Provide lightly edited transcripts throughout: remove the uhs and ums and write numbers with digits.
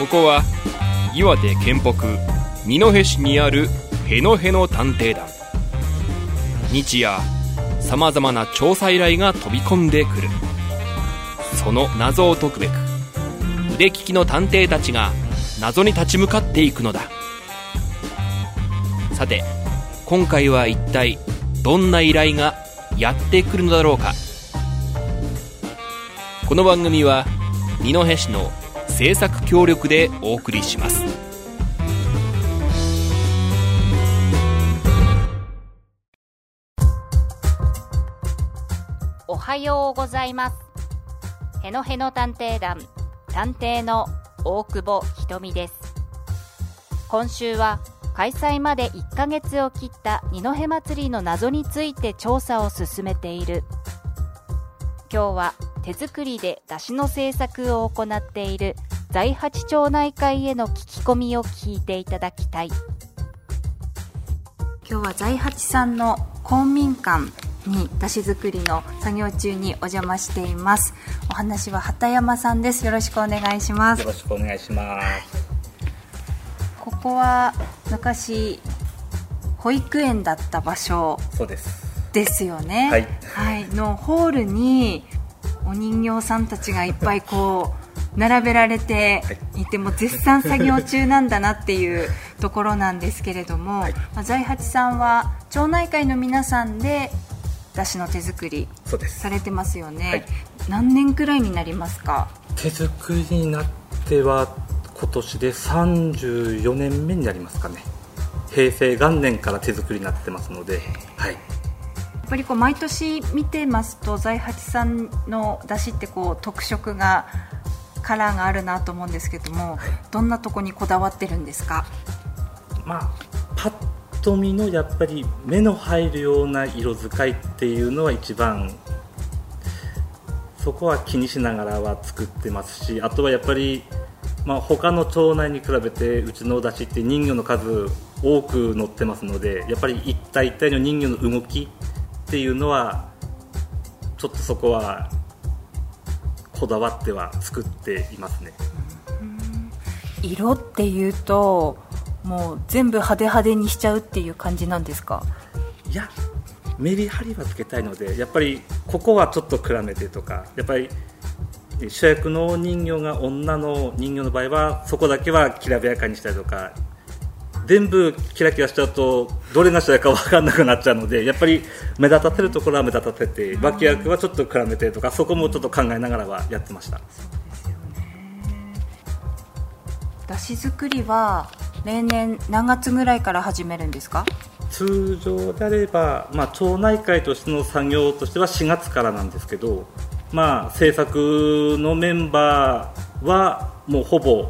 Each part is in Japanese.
ここは岩手県北二戸市にあるへのへの探偵団。日夜さまざまな調査依頼が飛び込んでくる。その謎を解くべく腕利きの探偵たちが謎に立ち向かっていくのだ。さて今回は一体どんな依頼がやってくるのだろうか。この番組は二戸市の制作協力でお送りします。 おはようございます。へのへの探偵団探偵の大久保ひとみです。今週は開催まで1ヶ月を切った二戸祭りの謎について調査を進めている。今日は手作りで出汁の製作を行っている財八町内会への聞き込みを聞いていただきたい。今日は財八さんの公民館に出汁作りの作業中にお邪魔しています。お話は畑山さんです。よろしくお願いします。 よろしくお願いします。 ここは昔保育園だった場所ですよね。 はい、 はい、のホールにお人形さんたちがいっぱいこう並べられていて、もう絶賛作業中なんだなっていうところなんですけれども、財八さんは町内会の皆さんで出汁の手作りされてますよね。はい、何年くらいになりますか？ 手作りになっては今年で34年目になりますかね。平成元年から手作りになってますので、はい、 やっぱりこう毎年見てますと財八さんの出汁ってこう特色がカラーがあるなと思うんですけども、どんなとこにこだわってるんですか？ パッと見のやっぱり目の入るような色使いっていうのは一番そこは気にしながらは作ってますし、あとはやっぱり他の町内に比べてうちの出汁って人魚の数多く載ってますので、やっぱり一体一体の人魚の動きっていうのはちょっとそこはこだわっては作っていますね。 色っていうともう全部派手派手にしちゃうっていう感じなんですか？ いや、メリハリはつけたいので、やっぱりここはちょっと暗めてとか、やっぱり主役の人形が女の人形の場合はそこだけはきらびやかにしたりとか、全部キラキラしちゃうとどれが主役か分かんなくなっちゃうので、やっぱり目立たせるところは目立たせて、脇役はちょっと暗めてとか、そこもちょっと考えながらはやってました。 そうですよね。出汁作りは例年何月ぐらいから始めるんですか？ 通常であれば、町内会としての作業としては4月からなんですけど、制作のメンバーはもうほぼ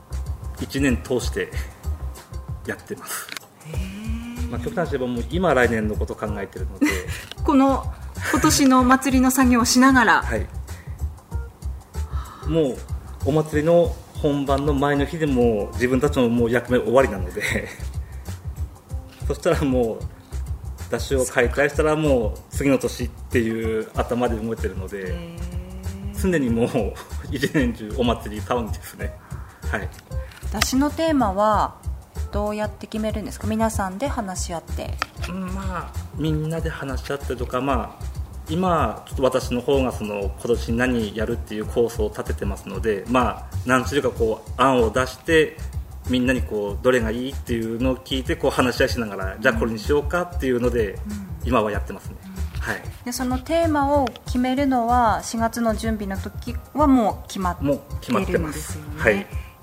1年通してやってます。極端に言えばもう今来年のことを考えているので今年の祭りの作業をしながら、 はい、もうお祭りの本番の前の日でも自分たちのもう役目終わりなのでそしたらもう出汁を解体したらもう次の年っていう頭で動いてるので、常にもう一年中お祭り騒ぎですね。はい、 出汁のテーマはどうやって決めるんですか？皆さんで話し合って、 みんなで話し合ってとか、今ちょっと私の方が今年何やるっていう構想を立ててますので、何種類か案を出してみんなにどれがいいっていうのを聞いて話し合いしながら、じゃあこれにしようかっていうので、今はやってますね。はい、 でそのテーマを決めるのは4月の準備の時はもう決まってるんですよね。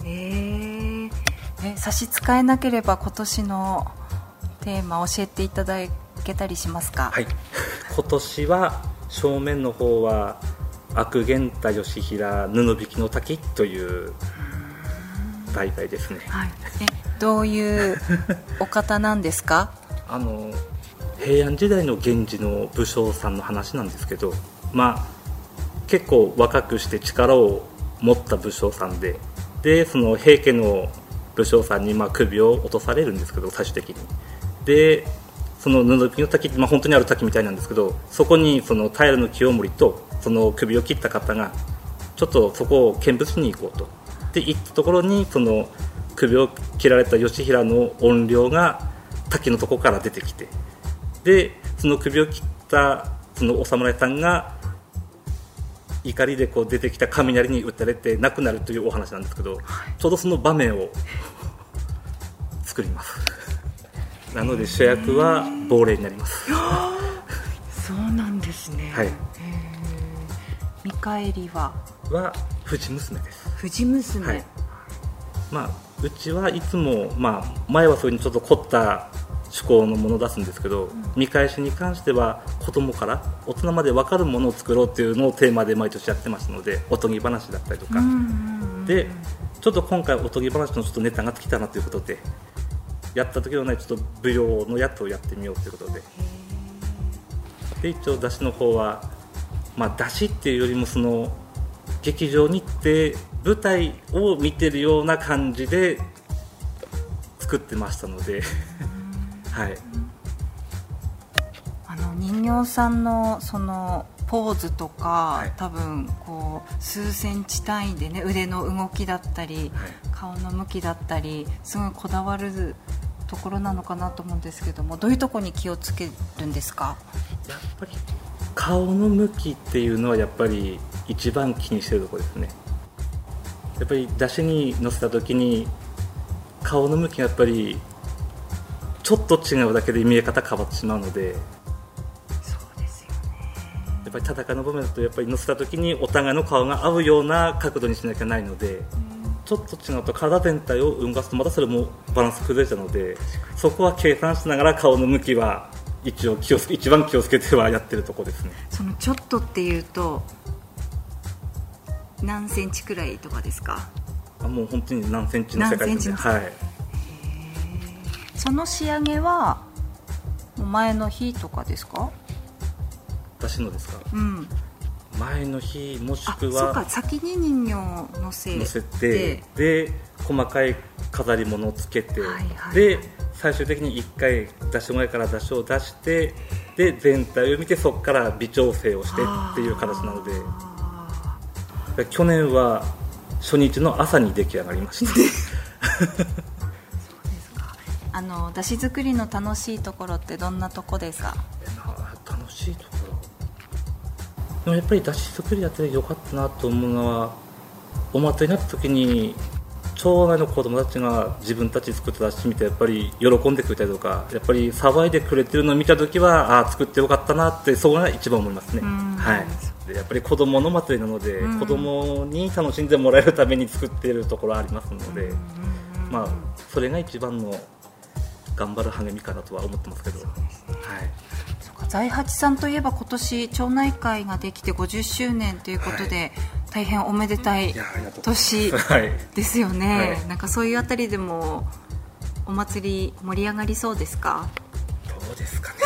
はい、差し支えなければ今年のテーマ教えていただけたりしますか？ はい、今年は正面の方は悪源太義平布引きの滝という題材ですね。 はい、どういうお方なんですか？ 平安時代の源氏の武将さんの話なんですけど、結構若くして力を持った武将さんでその平家の武将さんに首を落とされるんですけど、最終的に。でその布引きの滝って、本当にある滝みたいなんですけど、そこにその平清盛とその首を切った方がちょっとそこを見物しに行こうと。 で行ったところにその首を切られた義平の怨霊が滝のところから出てきて、でその首を切ったそのお侍さんが怒りでこう出てきた雷に打たれて亡くなるというお話なんですけど、ちょうどその場面を作ります。なので主役は亡霊になります。 そうなんですね。 はい。 見返りは藤娘です。 藤娘、 はい。うちはいつも、前はそういうちょっと凝った趣向のものを出すんですけど、見返しに関しては子供から大人まで分かるものを作ろうっていうのをテーマで毎年やってますので、おとぎ話だったりとか、でちょっと今回おとぎ話のちょっとネタが尽きたなということで、やった時のないちょっと舞踊のやつをやってみようということで、で一応出汁の方は、出汁っていうよりもその劇場に行って舞台を見てるような感じで作ってましたのではい、 人形さんのそのポーズとか、 はい、 多分こう数センチ単位でね、腕の動きだったり、はい、顔の向きだったりすごいこだわるところなのかなと思うんですけども、どういうところに気をつけるんですか？ やっぱり顔の向きっていうのはやっぱり一番気にしてるところですね。やっぱり出汁に乗せた時に顔の向きがやっぱりちょっと違うだけで見え方変わってしまうので、 そうですよね。 やっぱり戦いの場面だとやっぱり乗せた時にお互いの顔が合うような角度にしなきゃないので、ちょっと違うと体全体を動かすとまたそれもバランス崩れちゃうので、そこは計算しながら顔の向きは一番気をつけてはやってるところですね。 そのちょっとっていうと何センチくらいとかですか？ もう本当に何センチの世界ですね。はい。 その仕上げは前の日とかですか？ 私のですか？ うん。 前の日もしくはそうか、先に人形を乗せて、で細かい飾り物をつけて、で最終的に1回出し前から出汁を出して、で全体を見てそこから微調整をしてっていう形なので、去年は初日の朝に出来上がりましたそうですか。出汁作りの楽しいところってどんなとこですか？ 楽しいところでもやっぱり出汁作りやってよかったなと思うのは、お祭りになった時に町内の子供たちが自分たち作った出汁見てやっぱり喜んでくれたりとか、やっぱり騒いでくれてるのを見た時は作ってよかったなって、そこが一番思いますね。はい。でやっぱり子供の祭りなので、子供に楽しんでもらえるために作っているところありますので、それが一番の頑張る励みかなとは思ってますけど。はい。 財八さんといえば今年町内会ができて50周年ということで、大変おめでたい年ですよね。なんかそういうあたりでもお祭り盛り上がりそうですか？ どうですか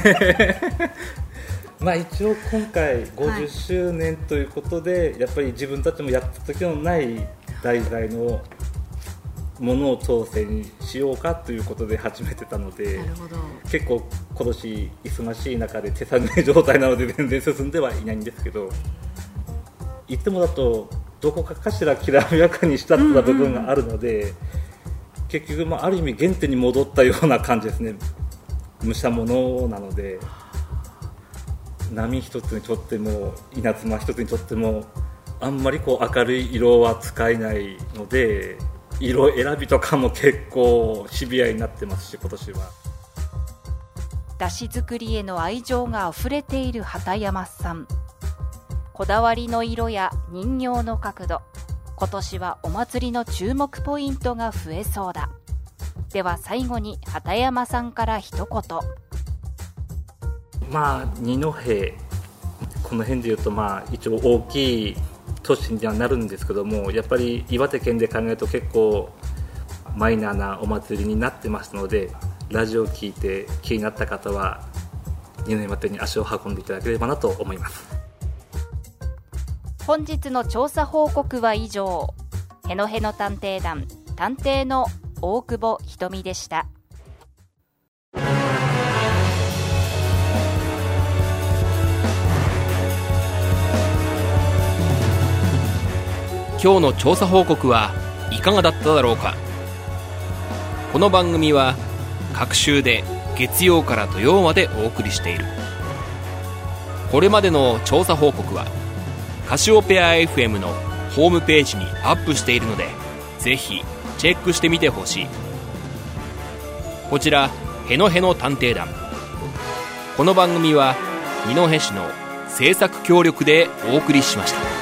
ね一応今回50周年ということで、やっぱり自分たちもやった時のない題材のものを挑戦しようかということで始めてたので、 なるほど。 結構今年忙しい中で手探り状態なので全然進んではいないんですけど、いつもだとどこかしらきらびやかにしたった部分があるので、結局ある意味原点に戻ったような感じですね。武者ものなので、波一つにとっても稲妻一つにとってもあんまり明るい色は使えないので、色選びとかも結構シビアになってますし、今年は出汁作りへの愛情があふれている畑山さん。こだわりの色や人形の角度、今年はお祭りの注目ポイントが増えそうだ。では最後に畑山さんから一言。 二戸この辺でいうと一応大きい都市にはなるんですけども、やっぱり岩手県で考えると結構マイナーなお祭りになってますので、ラジオを聞いて気になった方は二戸祭りに足を運んでいただければなと思います。 本日の調査報告は以上。へのへの探偵団探偵の大久保ひとみでした。 今日の調査報告はいかがだっただろうか。この番組は各週で月曜から土曜までお送りしている。これまでの調査報告はカシオペア FM のホームページにアップしているので、ぜひチェックしてみてほしい。こちらへのへの探偵団、この番組は二戸市の制作協力でお送りしました。